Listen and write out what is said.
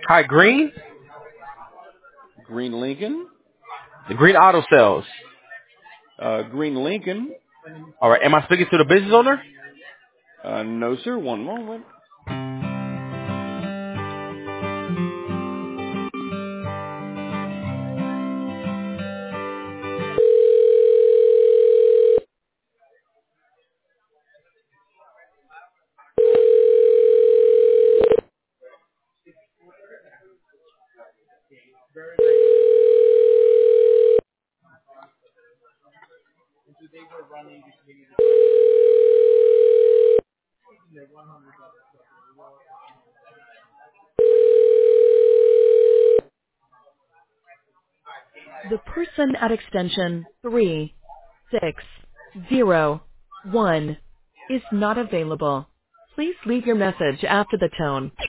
Hi, Green. Green Lincoln? The Green Auto Sales. Green Lincoln? All right. Am I speaking to the business owner? No, sir. One moment. The person at extension 3601 is not available. Please leave your message after the tone.